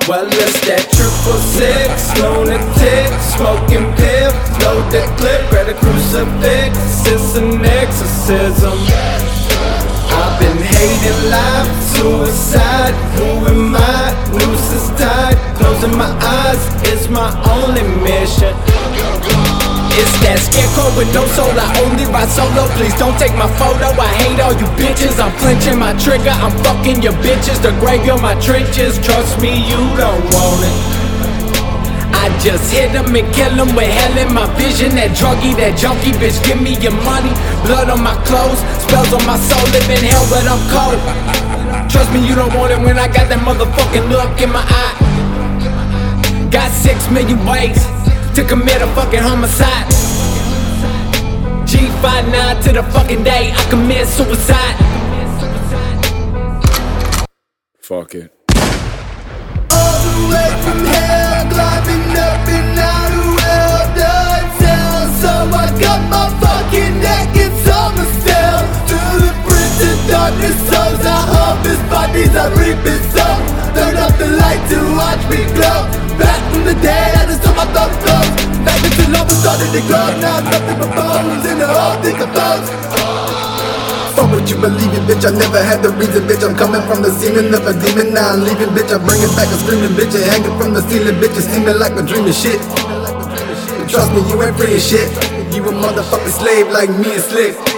Well, it's that 666, lunatic, smoking pill, load that clip, grab a crucifix, it's an exorcism. I've been hating life, suicide, who am I? Noose is tied, closing my eyes is my only mission. It's that scarecrow with no soul, I only ride solo. Please don't take my photo, I hate all you bitches. I'm clenching my trigger, I'm fucking your bitches. The graveyard, my trenches, trust me, you don't want it. I just hit them and kill them with hell in my vision. That druggie, that junkie, bitch, give me your money. Blood on my clothes, spells on my soul. Live in hell but I'm cold. Trust me, you don't want it when I got that motherfucking look in my eye. Got 6 million ways to commit a fucking homicide. G59 to the fucking day I commit suicide. Fuck it. All the way from hell, climbing up and out of well-done cell. So I got my fucking neck, it's on the cell. Through the prison darkness souls, I harvest bodies, I reap it soul. Turn up the light to watch me glow. Back from the dead, I just saw my thoughts close. Back into love and started to glow. Now I'm nothing but bones in the whole decompose. Fuck what you believe in, bitch, I never had the reason, bitch. I'm coming from the semen of a demon, now I'm leaving, bitch. I bring it back, I'm screaming, bitch. Hanging from the ceiling, bitch, it's seeming like a dream of shit. Trust me, you ain't free as shit. You a motherfucking slave like me and Slick.